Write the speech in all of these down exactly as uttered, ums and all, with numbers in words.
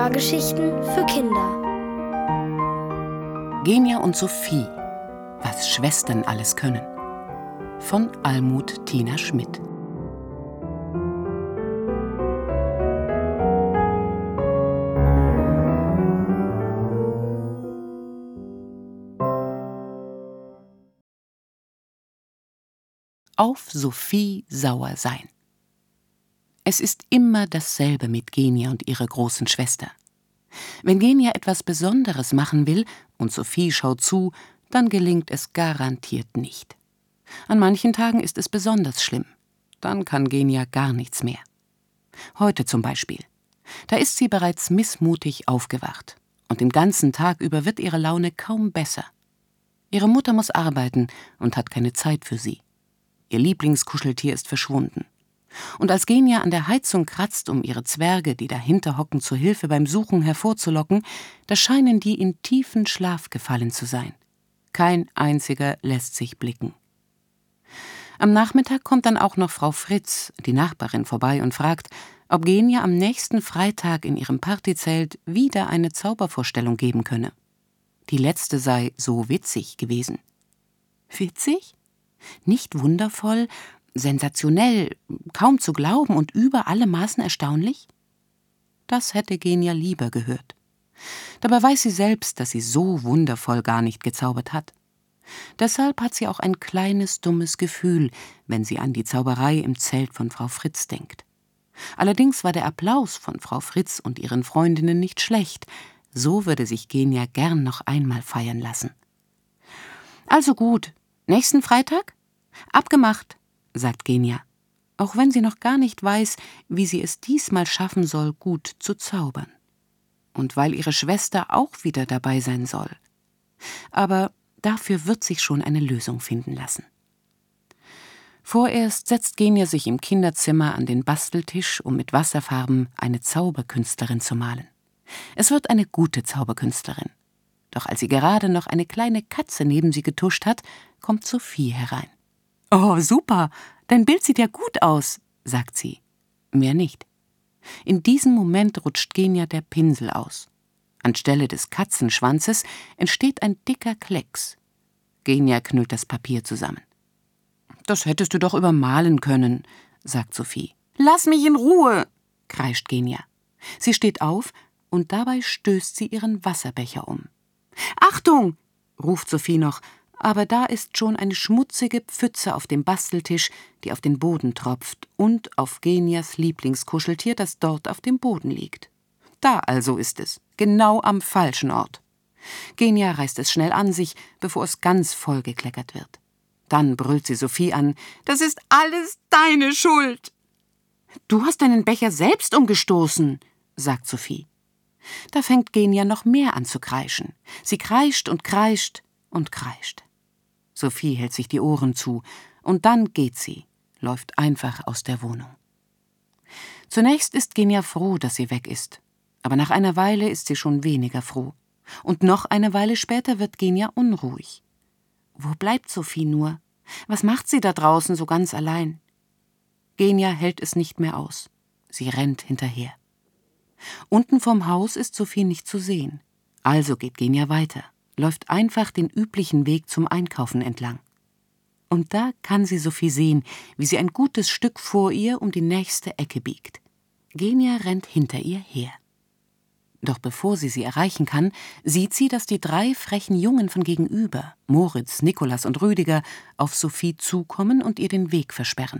Hörgeschichten für Kinder. Genia und Sophie, was Schwestern alles können. Von Almut Tina Schmidt. Auf Sophie sauer sein. Es ist immer dasselbe mit Genia und ihrer großen Schwester. Wenn Genia etwas Besonderes machen will und Sophie schaut zu, dann gelingt es garantiert nicht. An manchen Tagen ist es besonders schlimm. Dann kann Genia gar nichts mehr. Heute zum Beispiel. Da ist sie bereits missmutig aufgewacht. Und den ganzen Tag über wird ihre Laune kaum besser. Ihre Mutter muss arbeiten und hat keine Zeit für sie. Ihr Lieblingskuscheltier ist verschwunden. Und als Genia an der Heizung kratzt, um ihre Zwerge, die dahinter hocken, zur Hilfe beim Suchen hervorzulocken, da scheinen die in tiefen Schlaf gefallen zu sein. Kein einziger lässt sich blicken. Am Nachmittag kommt dann auch noch Frau Fritz, die Nachbarin, vorbei und fragt, ob Genia am nächsten Freitag in ihrem Partyzelt wieder eine Zaubervorstellung geben könne. Die letzte sei so witzig gewesen. Witzig? Nicht wundervoll, sensationell, kaum zu glauben und über alle Maßen erstaunlich? Das hätte Genia lieber gehört. Dabei weiß sie selbst, dass sie so wundervoll gar nicht gezaubert hat. Deshalb hat sie auch ein kleines, dummes Gefühl, wenn sie an die Zauberei im Zelt von Frau Fritz denkt. Allerdings war der Applaus von Frau Fritz und ihren Freundinnen nicht schlecht. So würde sich Genia gern noch einmal feiern lassen. Also gut, nächsten Freitag? Abgemacht, sagt Genia, auch wenn sie noch gar nicht weiß, wie sie es diesmal schaffen soll, gut zu zaubern. Und weil ihre Schwester auch wieder dabei sein soll. Aber dafür wird sich schon eine Lösung finden lassen. Vorerst setzt Genia sich im Kinderzimmer an den Basteltisch, um mit Wasserfarben eine Zauberkünstlerin zu malen. Es wird eine gute Zauberkünstlerin. Doch als sie gerade noch eine kleine Katze neben sie getuscht hat, kommt Sophie herein. »Oh, super, dein Bild sieht ja gut aus«, sagt sie. Mehr nicht. In diesem Moment rutscht Genia der Pinsel aus. Anstelle des Katzenschwanzes entsteht ein dicker Klecks. Genia knüllt das Papier zusammen. »Das hättest du doch übermalen können«, sagt Sophie. »Lass mich in Ruhe«, kreischt Genia. Sie steht auf und dabei stößt sie ihren Wasserbecher um. »Achtung«, ruft Sophie noch, aber da ist schon eine schmutzige Pfütze auf dem Basteltisch, die auf den Boden tropft, und auf Genias Lieblingskuscheltier, das dort auf dem Boden liegt. Da also ist es, genau am falschen Ort. Genia reißt es schnell an sich, bevor es ganz voll gekleckert wird. Dann brüllt sie Sophie an, »Das ist alles deine Schuld!« »Du hast deinen Becher selbst umgestoßen«, sagt Sophie. Da fängt Genia noch mehr an zu kreischen. Sie kreischt und kreischt und kreischt. Sophie hält sich die Ohren zu, und dann geht sie, läuft einfach aus der Wohnung. Zunächst ist Genia froh, dass sie weg ist, aber nach einer Weile ist sie schon weniger froh. Und noch eine Weile später wird Genia unruhig. Wo bleibt Sophie nur? Was macht sie da draußen so ganz allein? Genia hält es nicht mehr aus. Sie rennt hinterher. Unten vom Haus ist Sophie nicht zu sehen. Also geht Genia weiter, läuft einfach den üblichen Weg zum Einkaufen entlang. Und da kann sie Sophie sehen, wie sie ein gutes Stück vor ihr um die nächste Ecke biegt. Genia rennt hinter ihr her. Doch bevor sie sie erreichen kann, sieht sie, dass die drei frechen Jungen von gegenüber, Moritz, Nikolas und Rüdiger, auf Sophie zukommen und ihr den Weg versperren.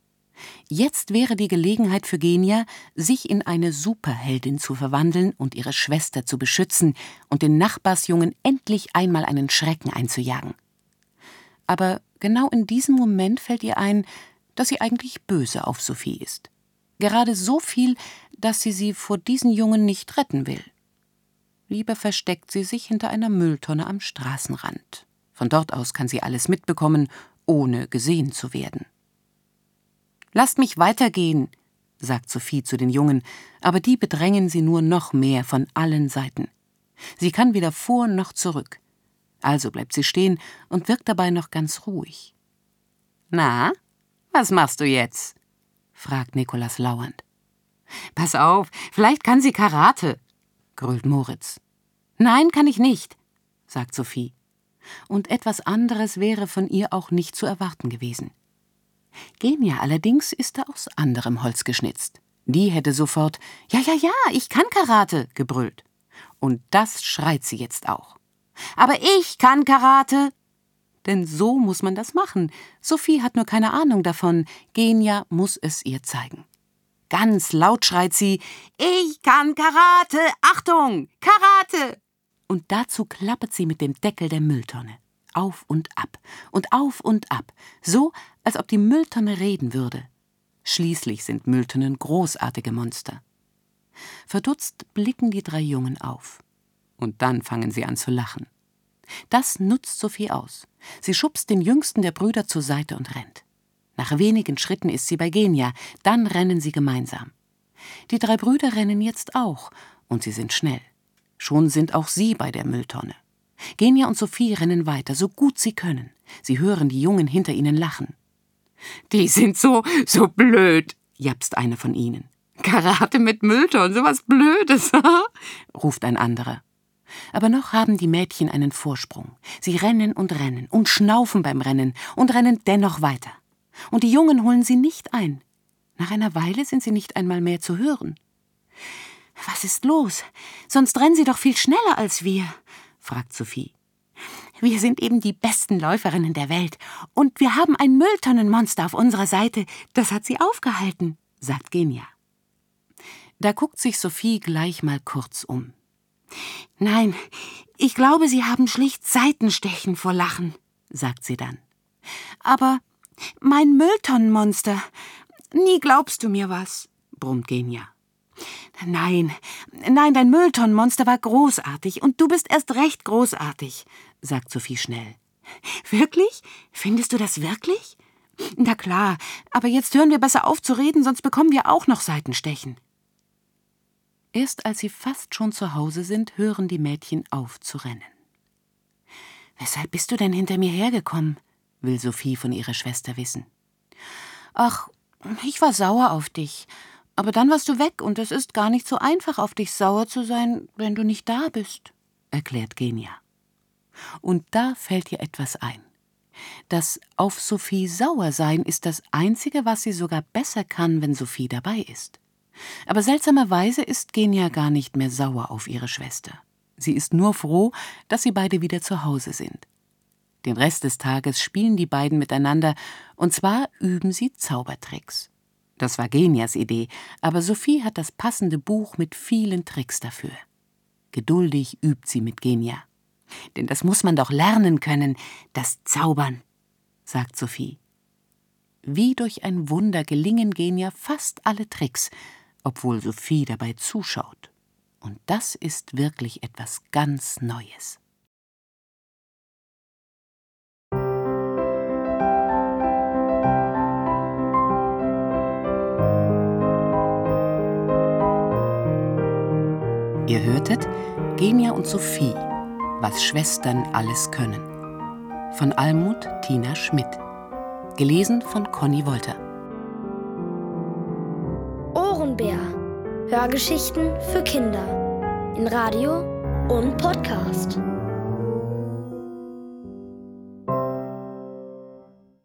Jetzt wäre die Gelegenheit für Genia, sich in eine Superheldin zu verwandeln und ihre Schwester zu beschützen und den Nachbarsjungen endlich einmal einen Schrecken einzujagen. Aber genau in diesem Moment fällt ihr ein, dass sie eigentlich böse auf Sophie ist. Gerade so viel, dass sie sie vor diesen Jungen nicht retten will. Lieber versteckt sie sich hinter einer Mülltonne am Straßenrand. Von dort aus kann sie alles mitbekommen, ohne gesehen zu werden. »Lasst mich weitergehen«, sagt Sophie zu den Jungen, aber die bedrängen sie nur noch mehr von allen Seiten. Sie kann weder vor noch zurück. Also bleibt sie stehen und wirkt dabei noch ganz ruhig. »Na, was machst du jetzt?« fragt Nikolas lauernd. »Pass auf, vielleicht kann sie Karate«, grüllt Moritz. »Nein, kann ich nicht«, sagt Sophie. Und etwas anderes wäre von ihr auch nicht zu erwarten gewesen. Genia allerdings ist da aus anderem Holz geschnitzt. Die hätte sofort »Ja, ja, ja, ich kann Karate«, gebrüllt. Und das schreit sie jetzt auch. »Aber ich kann Karate!« Denn so muss man das machen. Sophie hat nur keine Ahnung davon. Genia muss es ihr zeigen. Ganz laut schreit sie, »Ich kann Karate! Achtung! Karate!« Und dazu klappert sie mit dem Deckel der Mülltonne. Auf und ab und auf und ab, so, als ob die Mülltonne reden würde. Schließlich sind Mülltonnen großartige Monster. Verdutzt blicken die drei Jungen auf. Und dann fangen sie an zu lachen. Das nutzt Sophie aus. Sie schubst den jüngsten der Brüder zur Seite und rennt. Nach wenigen Schritten ist sie bei Genia, dann rennen sie gemeinsam. Die drei Brüder rennen jetzt auch, und sie sind schnell. Schon sind auch sie bei der Mülltonne. Genia und Sophie rennen weiter, so gut sie können. Sie hören die Jungen hinter ihnen lachen. »Die sind so, so blöd«, japst eine von ihnen. »Karate mit Mülltonnen, so was Blödes«, ruft ein anderer. Aber noch haben die Mädchen einen Vorsprung. Sie rennen und rennen und schnaufen beim Rennen und rennen dennoch weiter. Und die Jungen holen sie nicht ein. Nach einer Weile sind sie nicht einmal mehr zu hören. »Was ist los? Sonst rennen sie doch viel schneller als wir«, fragt Sophie. »Wir sind eben die besten Läuferinnen der Welt. Und wir haben ein Mülltonnenmonster auf unserer Seite. Das hat sie aufgehalten«, sagt Genia. Da guckt sich Sophie gleich mal kurz um. »Nein, ich glaube, sie haben schlicht Seitenstechen vor Lachen«, sagt sie dann. »Aber mein Mülltonnenmonster, nie glaubst du mir was«, brummt Genia. »Nein, nein, dein Mülltonnenmonster war großartig und du bist erst recht großartig«, sagt Sophie schnell. »Wirklich? Findest du das wirklich? Na klar, aber jetzt hören wir besser auf zu reden, sonst bekommen wir auch noch Seitenstechen.« Erst als sie fast schon zu Hause sind, hören die Mädchen auf zu rennen. »Weshalb bist du denn hinter mir hergekommen?«, will Sophie von ihrer Schwester wissen. »Ach, ich war sauer auf dich. Aber dann warst du weg und es ist gar nicht so einfach, auf dich sauer zu sein, wenn du nicht da bist«, erklärt Genia. Und da fällt ihr etwas ein. Das auf Sophie sauer sein ist das Einzige, was sie sogar besser kann, wenn Sophie dabei ist. Aber seltsamerweise ist Genia gar nicht mehr sauer auf ihre Schwester. Sie ist nur froh, dass sie beide wieder zu Hause sind. Den Rest des Tages spielen die beiden miteinander, und zwar üben sie Zaubertricks. Das war Genias Idee, aber Sophie hat das passende Buch mit vielen Tricks dafür. Geduldig übt sie mit Genia. »Denn das muss man doch lernen können, das Zaubern«, sagt Sophie. Wie durch ein Wunder gelingen Genia fast alle Tricks, obwohl Sophie dabei zuschaut. Und das ist wirklich etwas ganz Neues. Ihr hörtet Genia und Sophie, was Schwestern alles können. Von Almut Tina Schmidt. Gelesen von Conny Wolter. Ohrenbär. Hörgeschichten für Kinder. In Radio und Podcast.